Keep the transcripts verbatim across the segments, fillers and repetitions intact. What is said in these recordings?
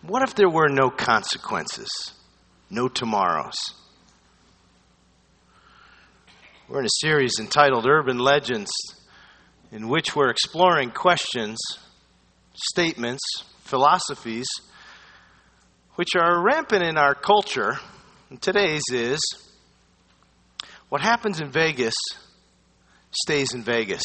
What if there were no consequences, no tomorrows? We're in a series entitled Urban Legends, in which we're exploring questions, statements, philosophies, which are rampant in our culture. And today's is, what happens in Vegas stays in Vegas.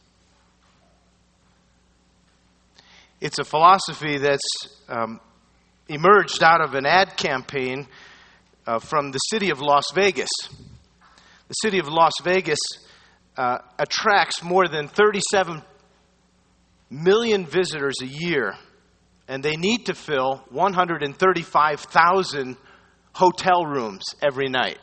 It's a philosophy that's um, emerged out of an ad campaign uh, from the city of Las Vegas. The city of Las Vegas uh, attracts more than thirty-seven million visitors a year, and they need to fill one hundred thirty-five thousand hotel rooms every night.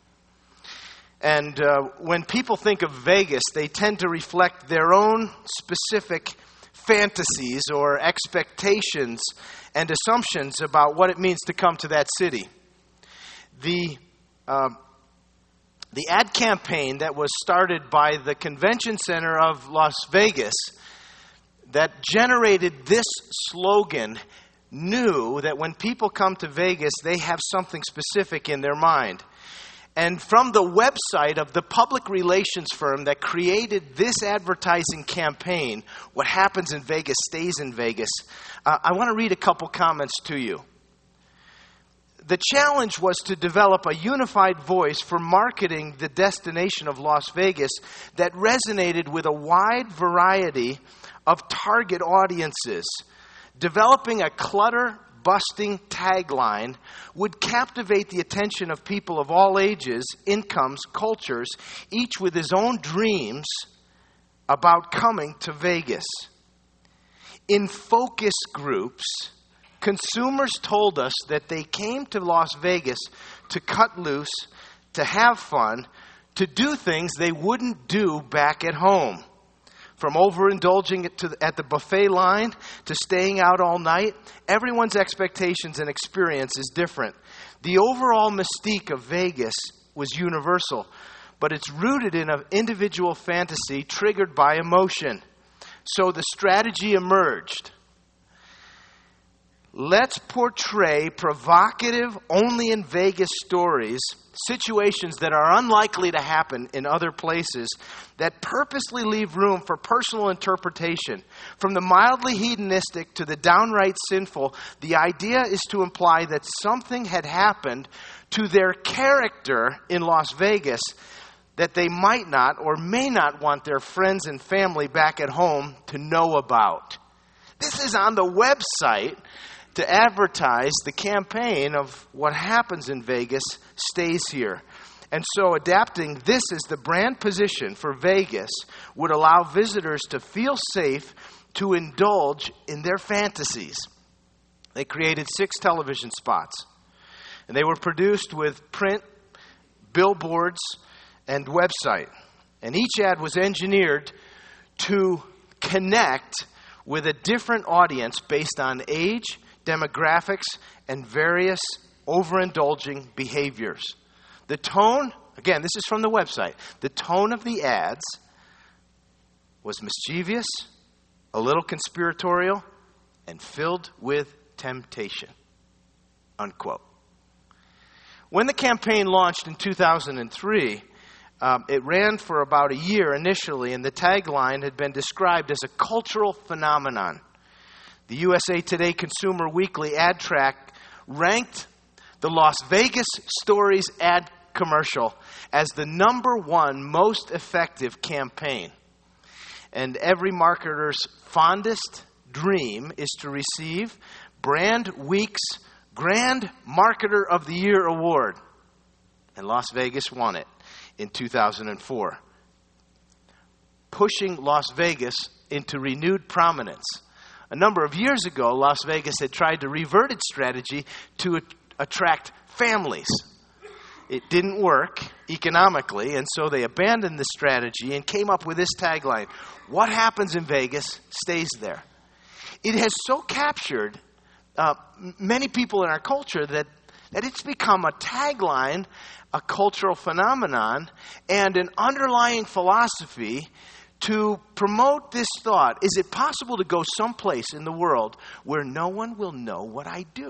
And uh, when people think of Vegas, they tend to reflect their own specific fantasies or expectations and assumptions about what it means to come to that city. The uh, the ad campaign that was started by the Convention Center of Las Vegas that generated this slogan knew that when people come to Vegas, they have something specific in their mind. And from the website of the public relations firm that created this advertising campaign, what happens in Vegas stays in Vegas, uh, I want to read a couple comments to you. The challenge was to develop a unified voice for marketing the destination of Las Vegas that resonated with a wide variety of target audiences. Developing a clutter-busting tagline would captivate the attention of people of all ages, incomes, cultures, each with his own dreams about coming to Vegas. In focus groups, consumers told us that they came to Las Vegas to cut loose, to have fun, to do things they wouldn't do back at home. From overindulging it to the, at the buffet line to staying out all night, everyone's expectations and experience is different. The overall mystique of Vegas was universal, but it's rooted in an individual fantasy triggered by emotion. So the strategy emerged. Let's portray provocative, only in Vegas stories, situations that are unlikely to happen in other places, that purposely leave room for personal interpretation. From the mildly hedonistic to the downright sinful, the idea is to imply that something had happened to their character in Las Vegas that they might not or may not want their friends and family back at home to know about. This is on the website to advertise the campaign of what happens in Vegas stays here. And so adapting this as the brand position for Vegas would allow visitors to feel safe to indulge in their fantasies. They created six television spots, and they were produced with print, billboards, and website. And each ad was engineered to connect with a different audience based on age, demographics, and various overindulging behaviors. The tone, again, this is from the website, the tone of the ads was mischievous, a little conspiratorial, and filled with temptation. Unquote. When the campaign launched in two thousand three, um, it ran for about a year initially, and the tagline had been described as a cultural phenomenon. The U S A Today Consumer Weekly ad track ranked the Las Vegas Stories ad commercial as the number one most effective campaign. And every marketer's fondest dream is to receive Brand Week's Grand Marketer of the Year award. And Las Vegas won it in two thousand four, pushing Las Vegas into renewed prominence. A number of years ago, Las Vegas had tried to revert its strategy to attract families. It didn't work economically, and so they abandoned the strategy and came up with this tagline: what happens in Vegas stays there. It has so captured uh, many people in our culture that, that it's become a tagline, a cultural phenomenon, and an underlying philosophy to promote this thought: is it possible to go someplace in the world where no one will know what I do?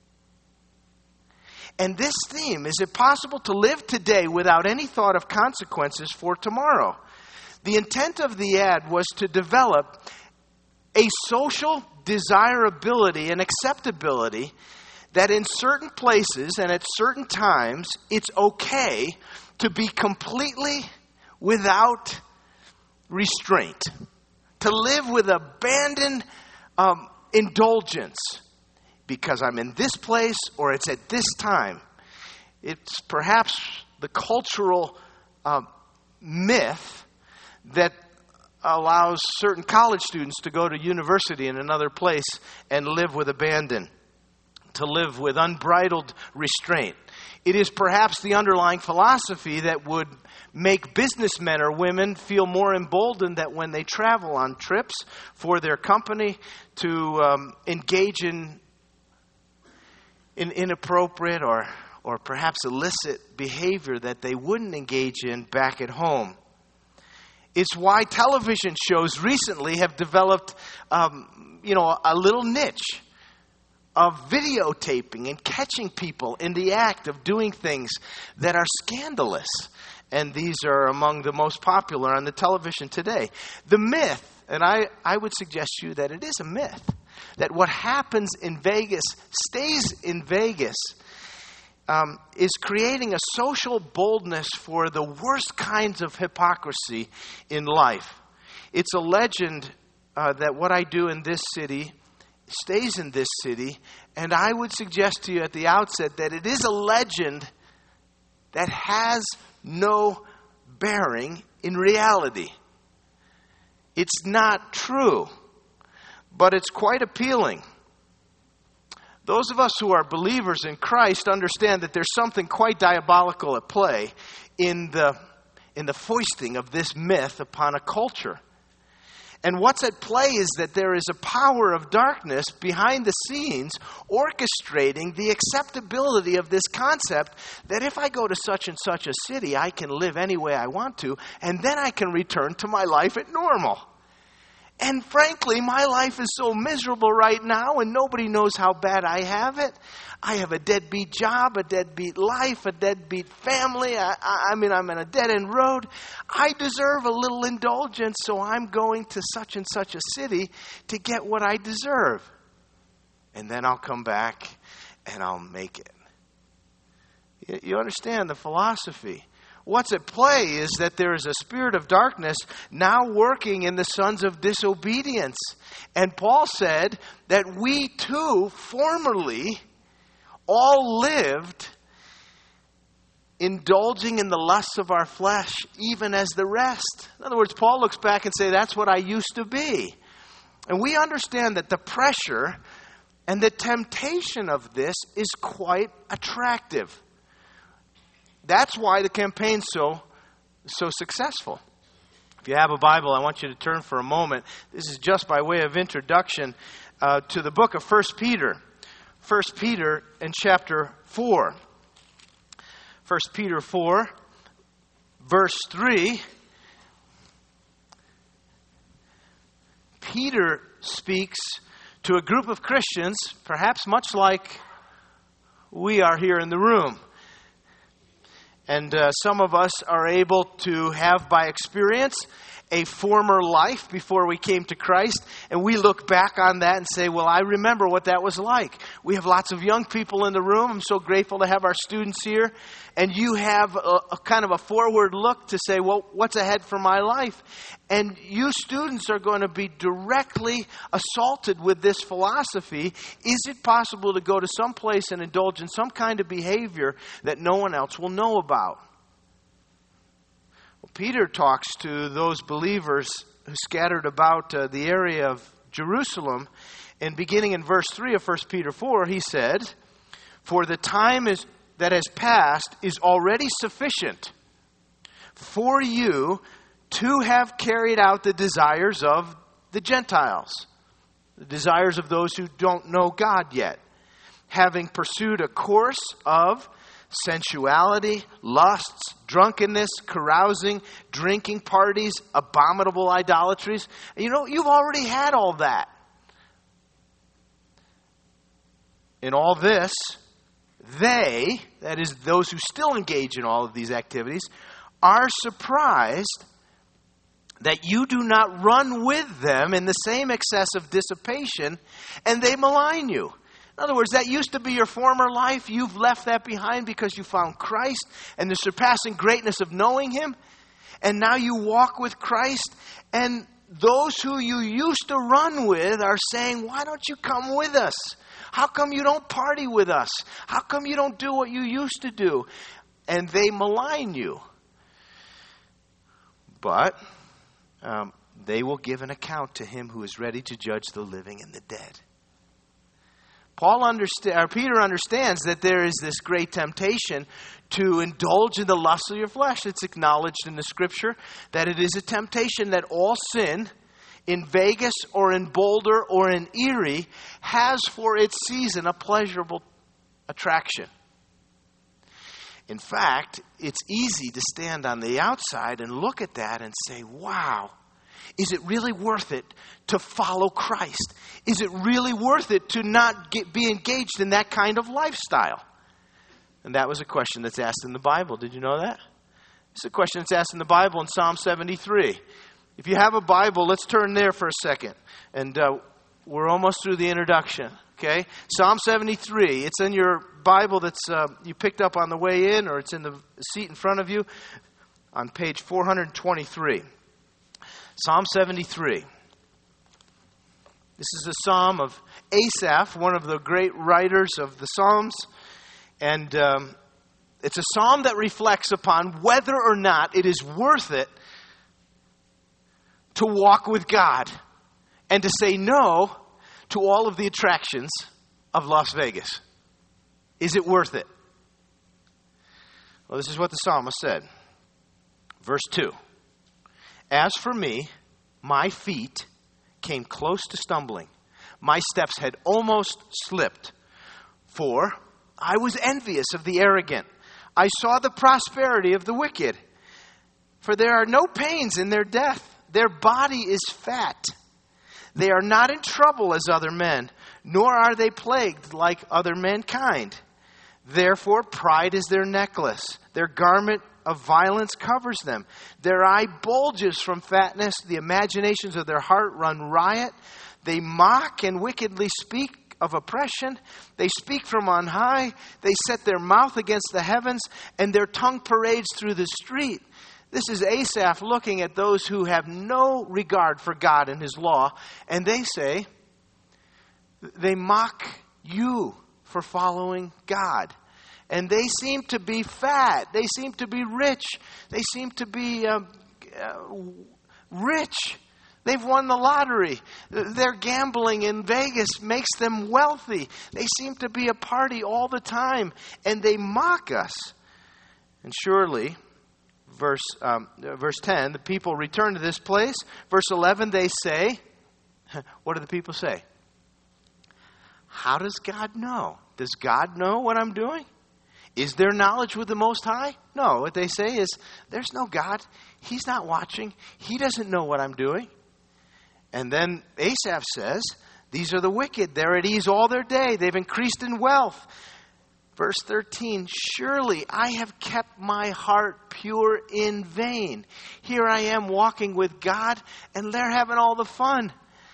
And this theme: is it possible to live today without any thought of consequences for tomorrow? The intent of the ad was to develop a social desirability and acceptability that in certain places and at certain times it's okay to be completely without restraint, to live with abandoned um, indulgence because I'm in this place or it's at this time. It's perhaps the cultural uh, myth that allows certain college students to go to university in another place and live with abandon, to live with unbridled restraint. It is perhaps the underlying philosophy that would make businessmen or women feel more emboldened that when they travel on trips for their company to um, engage in, in inappropriate or, or perhaps illicit behavior that they wouldn't engage in back at home. It's why television shows recently have developed, um, you know, a little niche of videotaping and catching people in the act of doing things that are scandalous. And these are among the most popular on the television today. The myth, and I, I would suggest to you that it is a myth, that what happens in Vegas stays in Vegas, Um, is creating a social boldness for the worst kinds of hypocrisy in life. It's a legend uh, that what I do in this city stays in this city, and I would suggest to you at the outset that it is a legend that has no bearing in reality. It's not true, but it's quite appealing. Those of us who are believers in Christ understand that there's something quite diabolical at play in the, in the foisting of this myth upon a culture. And what's at play is that there is a power of darkness behind the scenes orchestrating the acceptability of this concept that if I go to such and such a city, I can live any way I want to, and then I can return to my life at normal. And frankly, my life is so miserable right now, and nobody knows how bad I have it. I have a deadbeat job, a deadbeat life, a deadbeat family. I, I, I mean, I'm in a dead-end road. I deserve a little indulgence, so I'm going to such and such a city to get what I deserve. And then I'll come back, and I'll make it. You, you understand the philosophy. What's at play is that there is a spirit of darkness now working in the sons of disobedience. And Paul said that we too formerly all lived indulging in the lusts of our flesh, even as the rest. In other words, Paul looks back and says, that's what I used to be. And we understand that the pressure and the temptation of this is quite attractive. That's why the campaign's so, so successful. If you have a Bible, I want you to turn for a moment. This is just by way of introduction uh, to the book of First Peter. First Peter in chapter four. First Peter four, verse three. Peter speaks to a group of Christians, perhaps much like we are here in the room. And uh, some of us are able to have by experience a former life before we came to Christ. And we look back on that and say, well, I remember what that was like. We have lots of young people in the room. I'm so grateful to have our students here. And you have a, a kind of a forward look to say, well, what's ahead for my life? And you students are going to be directly assaulted with this philosophy. Is it possible to go to some place and indulge in some kind of behavior that no one else will know about? Well, Peter talks to those believers who scattered about uh, the area of Jerusalem. And beginning in verse three of First Peter four, he said, "For the time is, that has passed is already sufficient for you to have carried out the desires of the Gentiles," the desires of those who don't know God yet, "having pursued a course of sensuality, lusts, drunkenness, carousing, drinking parties, abominable idolatries. You know, you've already had all that. In all this, they, that is, those who still engage in all of these activities, are surprised that you do not run with them in the same excess of dissipation, and they malign you. In other words, that used to be your former life. You've left that behind because you found Christ and the surpassing greatness of knowing Him. And now you walk with Christ, and those who you used to run with are saying, why don't you come with us? How come you don't party with us? How come you don't do what you used to do? And they malign you. But um, they will give an account to Him who is ready to judge the living and the dead. Paul understand, or Peter understands that there is this great temptation to indulge in the lusts of your flesh. It's acknowledged in the Scripture that it is a temptation that all sin, in Vegas or in Boulder or in Erie, has for its season a pleasurable attraction. In fact, it's easy to stand on the outside and look at that and say, wow, is it really worth it to follow Christ? Is it really worth it to not get, be engaged in that kind of lifestyle? And that was a question that's asked in the Bible. Did you know that? It's a question that's asked in the Bible in Psalm seventy-three. If you have a Bible, let's turn there for a second. And uh, we're almost through the introduction. Okay? Psalm seventy-three. It's in your Bible that's uh, you picked up on the way in, or it's in the seat in front of you on page four twenty-three. Psalm seventy-three. This is a psalm of Asaph, one of the great writers of the Psalms. And um, it's a psalm that reflects upon whether or not it is worth it to walk with God and to say no to all of the attractions of Las Vegas. Is it worth it? Well, this is what the psalmist said. Verse two. As for me, my feet came close to stumbling. My steps had almost slipped. For I was envious of the arrogant. I saw the prosperity of the wicked. For there are no pains in their death. Their body is fat. They are not in trouble as other men, nor are they plagued like other mankind. Therefore, pride is their necklace. Their garment of violence covers them. Their eye bulges from fatness. The imaginations of their heart run riot. They mock and wickedly speak of oppression. They speak from on high. They set their mouth against the heavens, and their tongue parades through the street. This is Asaph looking at those who have no regard for God and His law, and they say, they mock you for following God. And they seem to be fat. They seem to be rich. They seem to be uh, uh, rich. They've won the lottery. Their gambling in Vegas makes them wealthy. They seem to be a party all the time, and they mock us. And surely, verse um, verse ten, the people return to this place. Verse eleven, they say, what do the people say? How does God know? Does God know what I'm doing? Is there knowledge with the Most High? No, what they say is, there's no God. He's not watching. He doesn't know what I'm doing. And then Asaph says, these are the wicked. They're at ease all their day. They've increased in wealth. Verse thirteen, surely I have kept my heart pure in vain. Here I am walking with God, and they're having all the fun.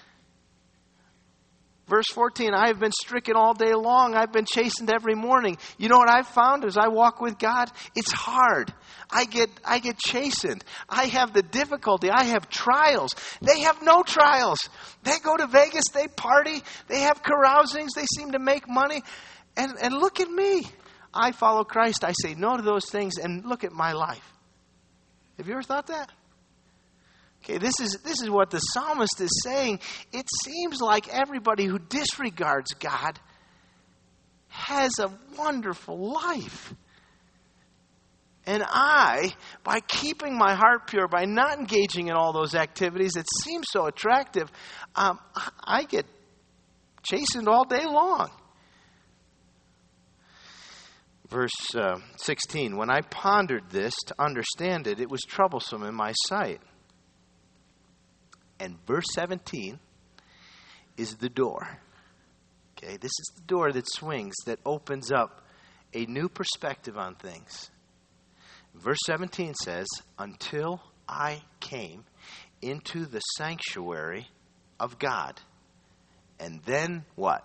Verse fourteen, I have been stricken all day long. I've been chastened every morning. You know what I've found as I walk with God? It's hard. I get I get chastened. I have the difficulty. I have trials. They have no trials. They go to Vegas. They party. They have carousings. They seem to make money. And, and look at me. I follow Christ. I say no to those things. And look at my life. Have you ever thought that? Okay, this is this is what the psalmist is saying. It seems like everybody who disregards God has a wonderful life. And I, by keeping my heart pure, by not engaging in all those activities that seem so attractive, um, I get chastened all day long. Verse uh, sixteen, when I pondered this to understand it, it was troublesome in my sight. And verse seventeen is the door. Okay, this is the door that swings, that opens up a new perspective on things. Verse seventeen says, until I came into the sanctuary of God. And then what?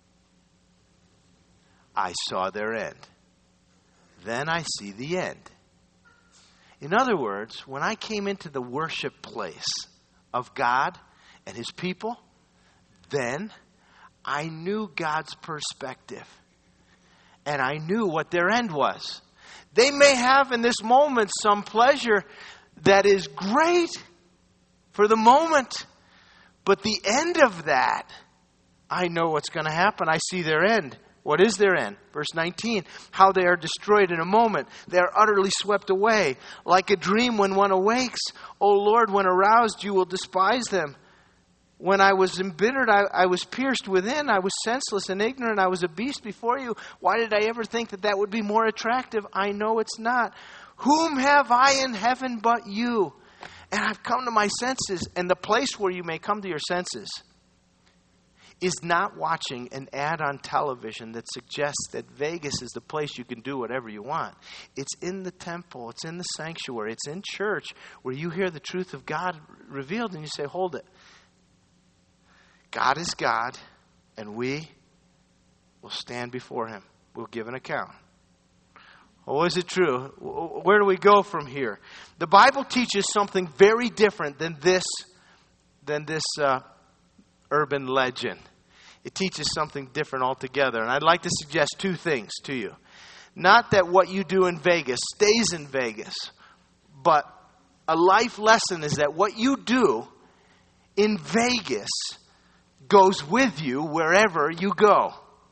I saw their end. Then I see the end. In other words, when I came into the worship place of God and His people, then I knew God's perspective. And I knew what their end was. They may have in this moment some pleasure that is great for the moment. But the end of that, I know what's going to happen. I see their end. What is their end? Verse nineteen, how they are destroyed in a moment. They are utterly swept away. Like a dream when one awakes. O Lord, when aroused, you will despise them. When I was embittered, I, I was pierced within. I was senseless and ignorant. I was a beast before you. Why did I ever think that that would be more attractive? I know it's not. Whom have I in heaven but you? And I've come to my senses. And the place where you may come to your senses is not watching an ad on television that suggests that Vegas is the place you can do whatever you want. It's in the temple. It's in the sanctuary. It's in church where you hear the truth of God revealed and you say, hold it. God is God, and we will stand before Him. We'll give an account. Oh, is it true? Where do we go from here? The Bible teaches something very different than this, than this uh, urban legend. It teaches something different altogether. And I'd like to suggest two things to you. Not that what you do in Vegas stays in Vegas, but a life lesson is that what you do in Vegas goes with you wherever you go.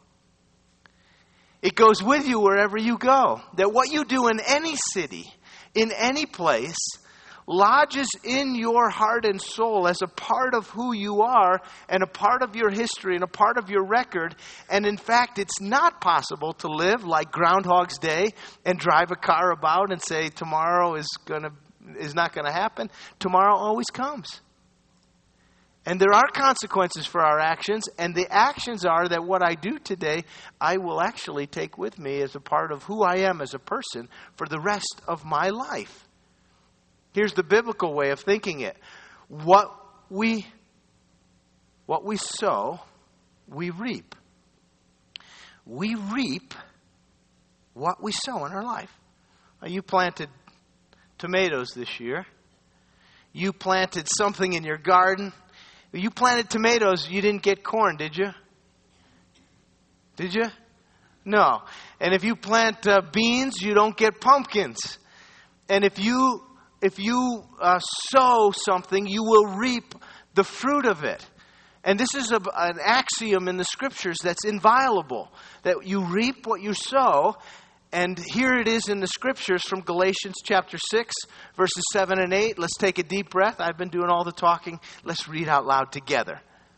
It goes with you wherever you go. That what you do in any city, in any place, lodges in your heart and soul as a part of who you are and a part of your history and a part of your record. And in fact, it's not possible to live like Groundhog's Day and drive a car about and say tomorrow is gonna is not going to happen. Tomorrow always comes. And there are consequences for our actions, and the actions are that what I do today, I will actually take with me as a part of who I am as a person for the rest of my life. Here's the biblical way of thinking it. What we, what we sow, we reap. We reap what we sow in our life. Now, you planted tomatoes this year. You planted something in your garden. You planted tomatoes, you didn't get corn, did you? Did you? No. And if you plant uh, beans, you don't get pumpkins. And if you if you uh, sow something, you will reap the fruit of it. And this is a, an axiom in the Scriptures that's inviolable, that you reap what you sow. And here it is in the Scriptures from Galatians chapter six, verses seven and eight. Let's take a deep breath. I've been doing all the talking. Let's read out loud together.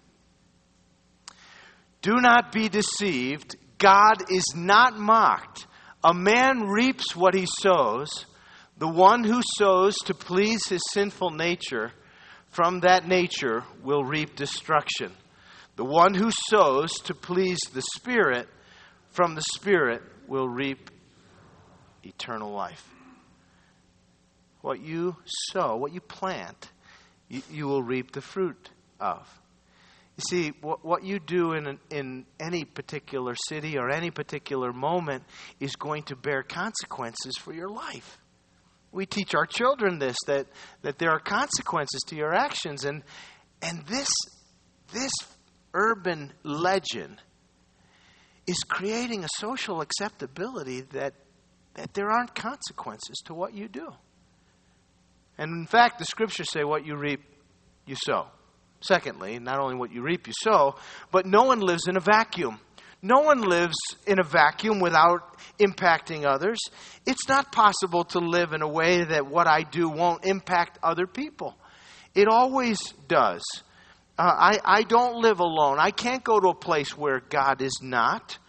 Do not be deceived. God is not mocked. A man reaps what he sows. The one who sows to please his sinful nature, from that nature will reap destruction. The one who sows to please the Spirit, from the Spirit will reap eternal life. What you sow, what you plant, you, you will reap the fruit of. You see, what, what you do in, in any particular city or any particular moment is going to bear consequences for your life. We teach our children this, that, that there are consequences to your actions. And, and this, this urban legend is creating a social acceptability that that there aren't consequences to what you do. And in fact, the Scriptures say what you reap, you sow. Secondly, not only what you reap, you sow, but no one lives in a vacuum. No one lives in a vacuum without impacting others. It's not possible to live in a way that what I do won't impact other people. It always does. Uh, I, I don't live alone. I can't go to a place where God is not.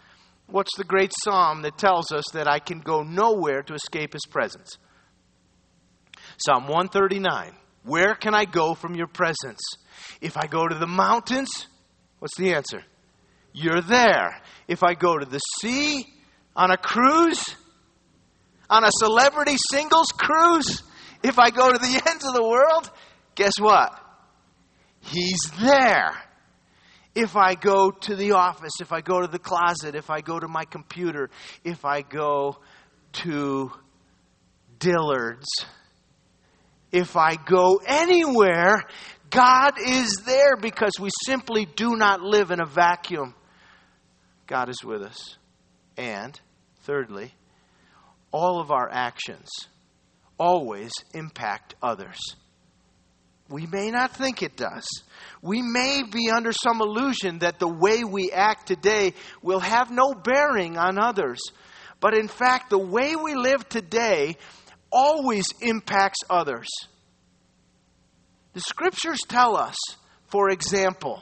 What's the great psalm that tells us that I can go nowhere to escape His presence? Psalm one thirty-nine. Where can I go from your presence? If I go to the mountains, what's the answer? You're there. If I go to the sea, on a cruise, on a celebrity singles cruise, if I go to the ends of the world, guess what? He's there. If I go to the office, if I go to the closet, if I go to my computer, if I go to Dillard's, if I go anywhere, God is there because we simply do not live in a vacuum. God is with us. And, thirdly, all of our actions always impact others. We may not think it does. We may be under some illusion that the way we act today will have no bearing on others. But in fact, the way we live today always impacts others. The Scriptures tell us, for example,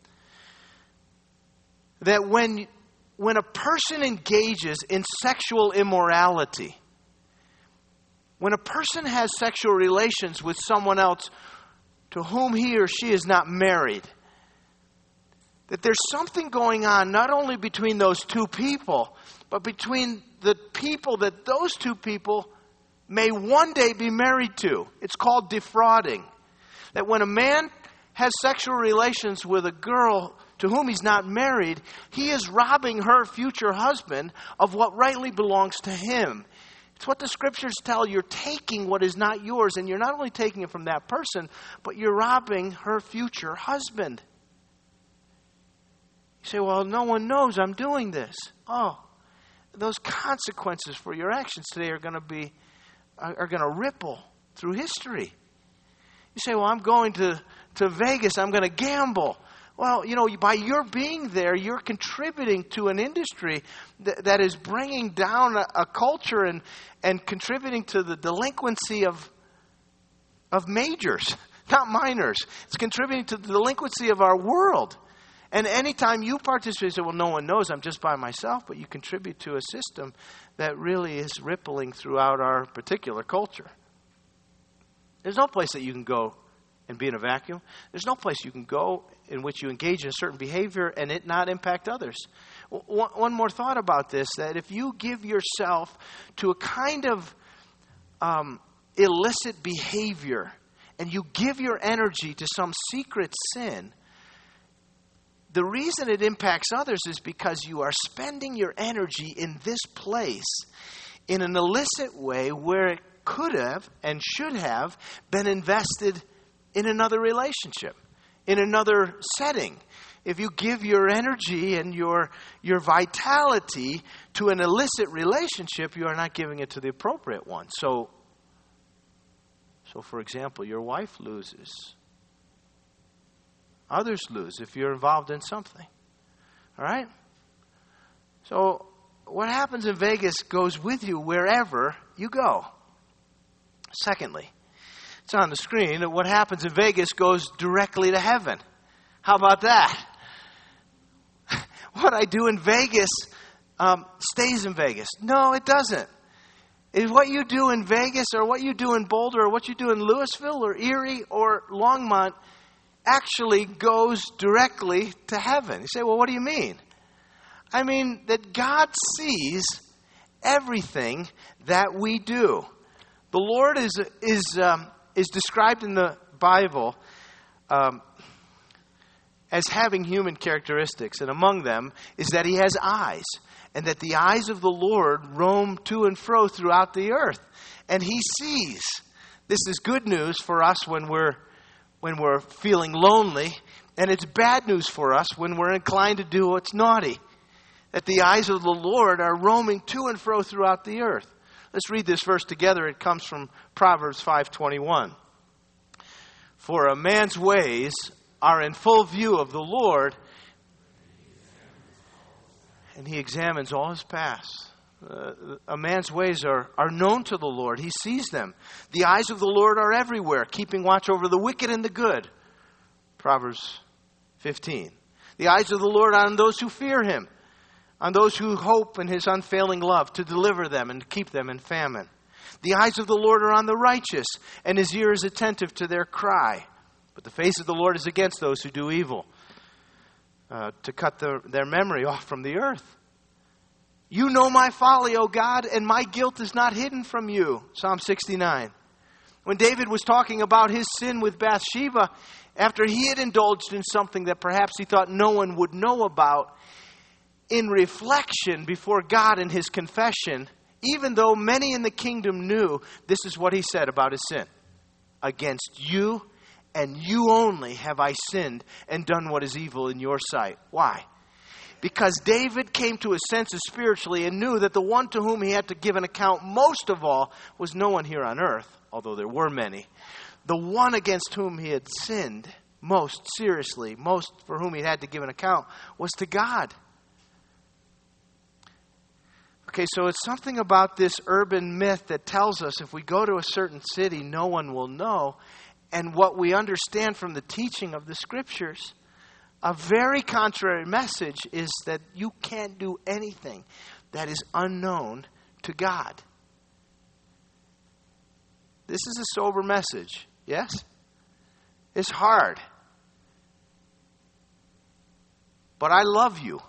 that when, when a person engages in sexual immorality, when a person has sexual relations with someone else to whom he or she is not married, that there's something going on not only between those two people, but between the people that those two people may one day be married to. It's called defrauding. That when a man has sexual relations with a girl to whom he's not married, he is robbing her future husband of what rightly belongs to him. It's what the Scriptures tell. You're taking what is not yours, and you're not only taking it from that person, but you're robbing her future husband. You say, well, no one knows I'm doing this. Oh, those consequences for your actions today are going to be, are going to ripple through history. You say, well, I'm going to, to Vegas, I'm going to gamble. Well, you know, by your being there, you're contributing to an industry that, that is bringing down a, a culture and, and contributing to the delinquency of, of majors, not minors. It's contributing to the delinquency of our world. And anytime you participate, you say, well, no one knows, I'm just by myself, but you contribute to a system that really is rippling throughout our particular culture. There's no place that you can go and be in a vacuum. There's no place you can go in which you engage in a certain behavior and it not impact others. One, one more thought about this, that if you give yourself to a kind of um, illicit behavior and you give your energy to some secret sin, the reason it impacts others is because you are spending your energy in this place in an illicit way where it could have and should have been invested in another relationship, in another setting. If you give your energy and your your vitality to an illicit relationship, you are not giving it to the appropriate one. So, so for example, your wife loses. Others lose if you're involved in something. All right? So what happens in Vegas goes with you wherever you go. Secondly, it's on the screen that what happens in Vegas goes directly to heaven. How about that? What I do in Vegas um, stays in Vegas. No, it doesn't. Is what you do in Vegas or what you do in Boulder or what you do in Louisville or Erie or Longmont actually goes directly to heaven. You say, well, what do you mean? I mean that God sees everything that we do. The Lord is is um, is described in the Bible um, as having human characteristics, and among them is that He has eyes, and that the eyes of the Lord roam to and fro throughout the earth, and He sees. This is good news for us when we're when we're feeling lonely, and it's bad news for us when we're inclined to do what's naughty. That the eyes of the Lord are roaming to and fro throughout the earth. Let's read this verse together. It comes from Proverbs five twenty-one. For a man's ways are in full view of the Lord, and He examines all his past. Uh, a man's ways are, are known to the Lord. He sees them. The eyes of the Lord are everywhere, keeping watch over the wicked and the good. Proverbs fifteen. The eyes of the Lord are on those who fear Him, on those who hope in his unfailing love to deliver them and keep them in famine. The eyes of the Lord are on the righteous, and his ear is attentive to their cry. But the face of the Lord is against those who do evil, uh, to cut the, their memory off from the earth. You know my folly, O God, and my guilt is not hidden from you. Psalm sixty-nine. When David was talking about his sin with Bathsheba, after he had indulged in something that perhaps he thought no one would know about, in reflection before God in his confession, even though many in the kingdom knew, this is what he said about his sin. Against you and you only have I sinned and done what is evil in your sight. Why? Because David came to his senses spiritually and knew that the one to whom he had to give an account most of all was no one here on earth, although there were many. The one against whom he had sinned most seriously, most for whom he had to give an account, was to God. Okay, so it's something about this urban myth that tells us if we go to a certain city, no one will know. And what we understand from the teaching of the Scriptures, a very contrary message is that you can't do anything that is unknown to God. This is a sober message, yes? It's hard. But I love you.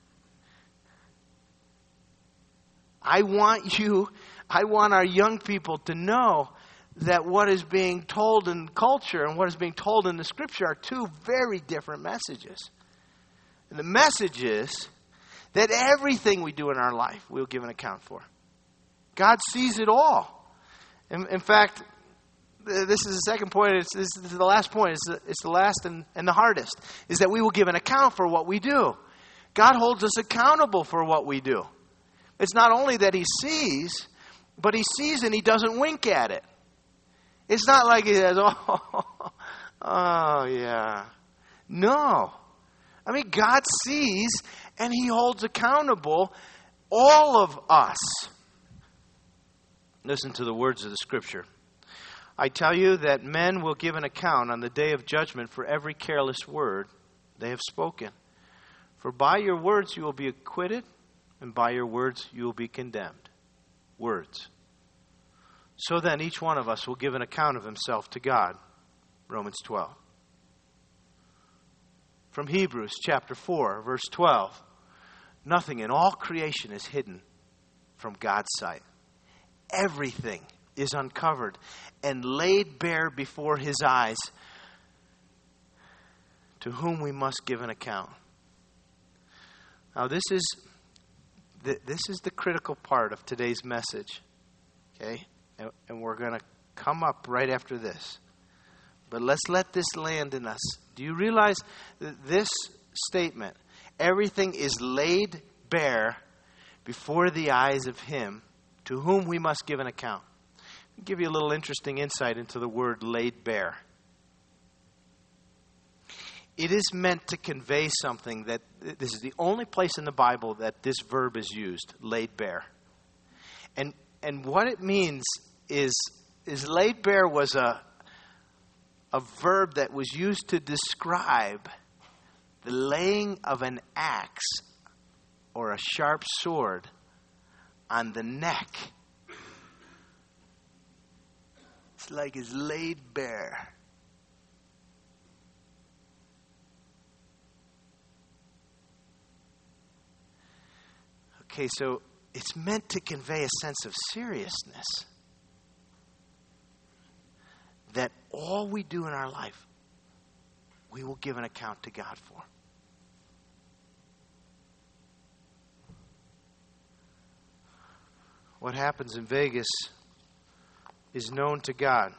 I want you, I want our young people to know that what is being told in culture and what is being told in the Scripture are two very different messages. And the message is that everything we do in our life we'll give an account for. God sees it all. In, in fact, this is the second point. It's, this is the last point. It's the, it's the last and, and the hardest, is that we will give an account for what we do. God holds us accountable for what we do. It's not only that he sees, but he sees and he doesn't wink at it. It's not like he says, oh, oh, yeah. No. I mean, God sees and he holds accountable all of us. Listen to the words of the Scripture. I tell you that men will give an account on the day of judgment for every careless word they have spoken. For by your words you will be acquitted, and by your words you will be condemned. Words. So then each one of us will give an account of himself to God. Romans twelve. From Hebrews chapter four, verse twelve. Nothing in all creation is hidden from God's sight. Everything is uncovered and laid bare before his eyes, to whom we must give an account. Now this is the, this is the critical part of today's message. Okay? And, and we're going to come up right after this. But let's let this land in us. Do you realize that this statement, everything is laid bare before the eyes of him to whom we must give an account? I'll give you a little interesting insight into the word laid bare. It is meant to convey something that, this is the only place in the Bible that this verb is used, laid bare. And and what it means is, is laid bare was a, a verb that was used to describe the laying of an axe or a sharp sword on the neck. It's like it's laid bare. Okay, so it's meant to convey a sense of seriousness. That all we do in our life, we will give an account to God for. What happens in Vegas is known to God.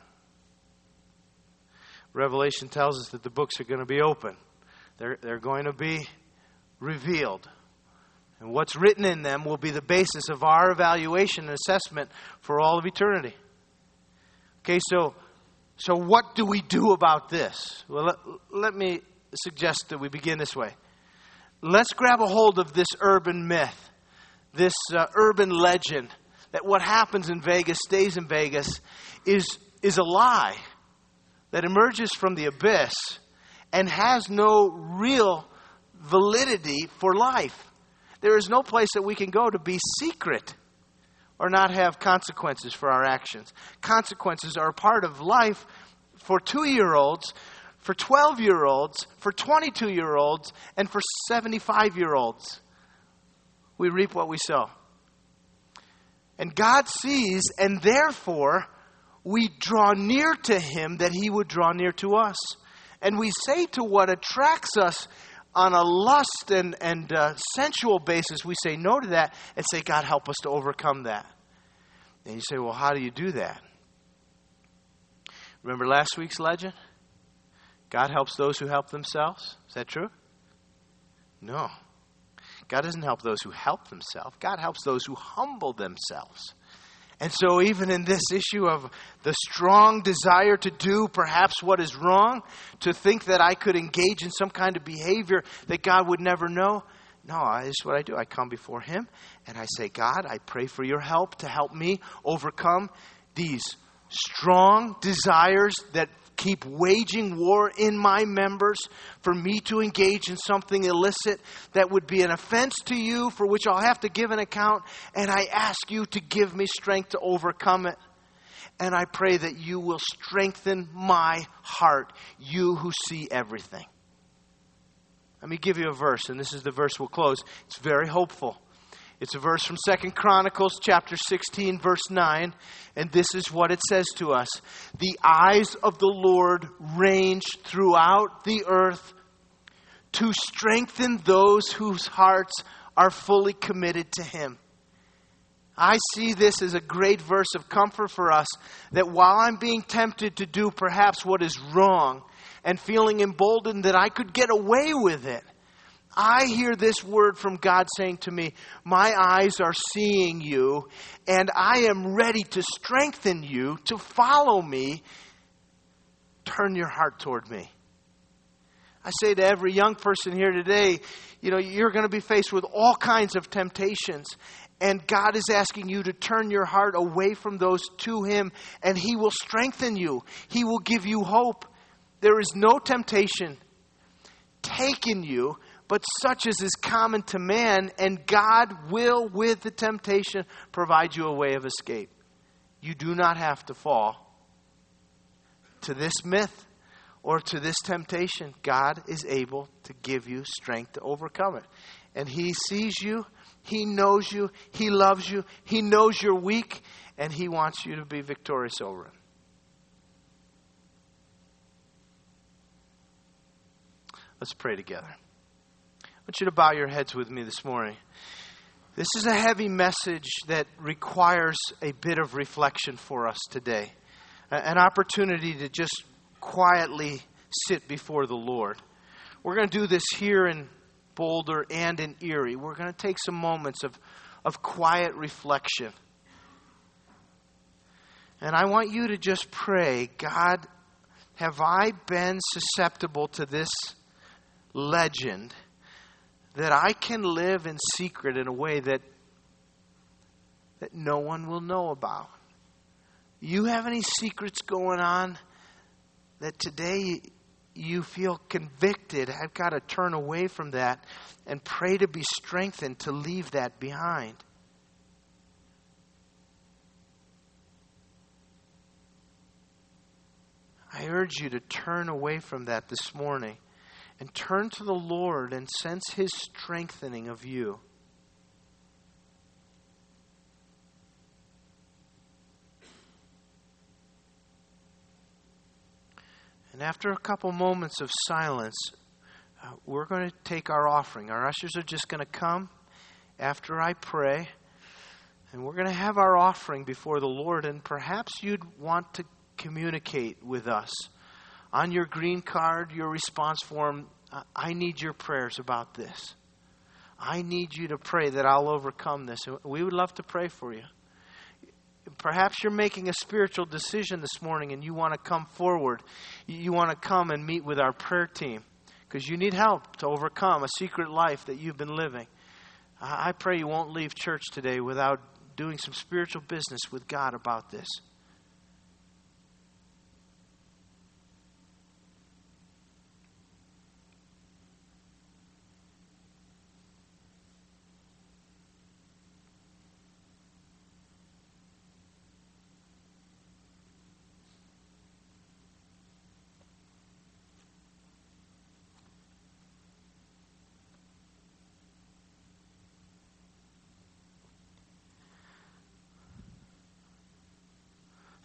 Revelation tells us that the books are going to be open. They're, they're going to be revealed. And what's written in them will be the basis of our evaluation and assessment for all of eternity. Okay, so so what do we do about this? Well, let, let me suggest that we begin this way. Let's grab a hold of this urban myth, this uh, urban legend, that what happens in Vegas stays in Vegas is, is a lie that emerges from the abyss and has no real validity for life. There is no place that we can go to be secret or not have consequences for our actions. Consequences are a part of life for two-year-olds, for twelve-year-olds, for twenty-two-year-olds, and for seventy-five-year-olds. We reap what we sow. And God sees, and therefore we draw near to Him that He would draw near to us. And we say to what attracts us on a lust and, and uh, sensual basis, we say no to that and say, God, help us to overcome that. And you say, well, how do you do that? Remember last week's legend? God helps those who help themselves. Is that true? No. God doesn't help those who help themselves. God helps those who humble themselves. And so even in this issue of the strong desire to do perhaps what is wrong, to think that I could engage in some kind of behavior that God would never know, no, this is what I do. I come before Him and I say, God, I pray for your help to help me overcome these strong desires that keep waging war in my members, for me to engage in something illicit that would be an offense to you, for which I'll have to give an account. And I ask you to give me strength to overcome it. And I pray that you will strengthen my heart, you who see everything. Let me give you a verse, and this is the verse we'll close. It's very hopeful. It's a verse from Second Chronicles chapter sixteen, verse nine. And this is what it says to us. The eyes of the Lord range throughout the earth to strengthen those whose hearts are fully committed to Him. I see this as a great verse of comfort for us, that while I'm being tempted to do perhaps what is wrong and feeling emboldened that I could get away with it, I hear this word from God saying to me, my eyes are seeing you, and I am ready to strengthen you to follow me. Turn your heart toward me. I say to every young person here today, you know, you're going to be faced with all kinds of temptations, and God is asking you to turn your heart away from those to Him, and He will strengthen you. He will give you hope. There is no temptation taken you but such as is common to man, and God will, with the temptation, provide you a way of escape. You do not have to fall to this myth or to this temptation. God is able to give you strength to overcome it. And He sees you, He knows you, He loves you, He knows you're weak, and He wants you to be victorious over it. Let's pray together. I want you to bow your heads with me this morning. This is a heavy message that requires a bit of reflection for us today. An opportunity to just quietly sit before the Lord. We're going to do this here in Boulder and in Erie. We're going to take some moments of, of quiet reflection. And I want you to just pray, God, have I been susceptible to this legend that I can live in secret in a way that that no one will know about? You have any secrets going on that today you feel convicted? I've got to turn away from that and pray to be strengthened to leave that behind. I urge you to turn away from that this morning and turn to the Lord and sense His strengthening of you. And after a couple moments of silence, uh, we're going to take our offering. Our ushers are just going to come after I pray, and we're going to have our offering before the Lord. And perhaps you'd want to communicate with us on your green card, your response form. I need your prayers about this. I need you to pray that I'll overcome this. We would love to pray for you. Perhaps you're making a spiritual decision this morning and you want to come forward. You want to come and meet with our prayer team because you need help to overcome a secret life that you've been living. I pray you won't leave church today without doing some spiritual business with God about this.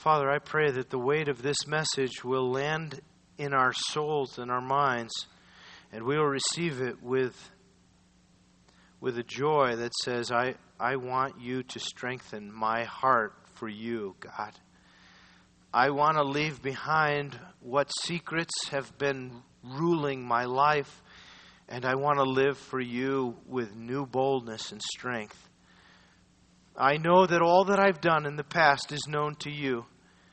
Father, I pray that the weight of this message will land in our souls and our minds, and we will receive it with, with a joy that says, I, I want you to strengthen my heart for you, God. I want to leave behind what secrets have been ruling my life, and I want to live for you with new boldness and strength. I know that all that I've done in the past is known to you.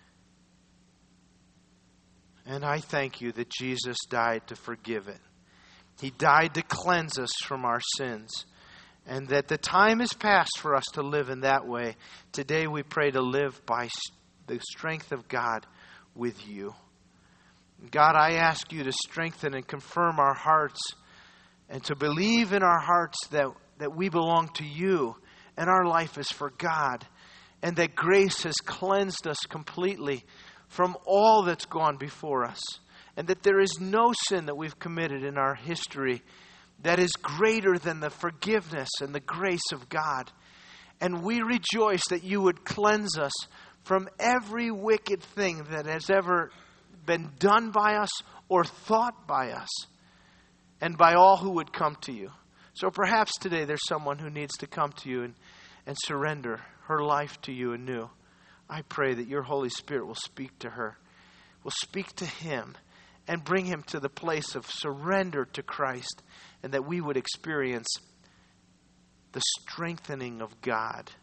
And I thank you that Jesus died to forgive it. He died to cleanse us from our sins. And that the time is past for us to live in that way. Today we pray to live by the strength of God with you. God, I ask you to strengthen and confirm our hearts and to believe in our hearts that, that we belong to you and our life is for God, and that grace has cleansed us completely from all that's gone before us, and that there is no sin that we've committed in our history that is greater than the forgiveness and the grace of God. And we rejoice that you would cleanse us from every wicked thing that has ever been done by us or thought by us, and by all who would come to you. So perhaps today there's someone who needs to come to you and, and surrender her life to you anew. I pray that your Holy Spirit will speak to her, will speak to him, and bring him to the place of surrender to Christ, and that we would experience the strengthening of God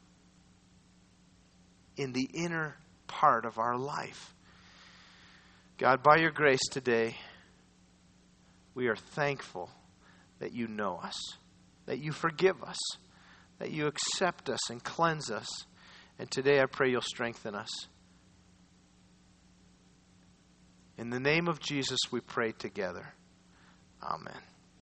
in the inner part of our life. God, by your grace today, we are thankful that you know us, that you forgive us, that you accept us and cleanse us. And today I pray you'll strengthen us. In the name of Jesus we pray together. Amen.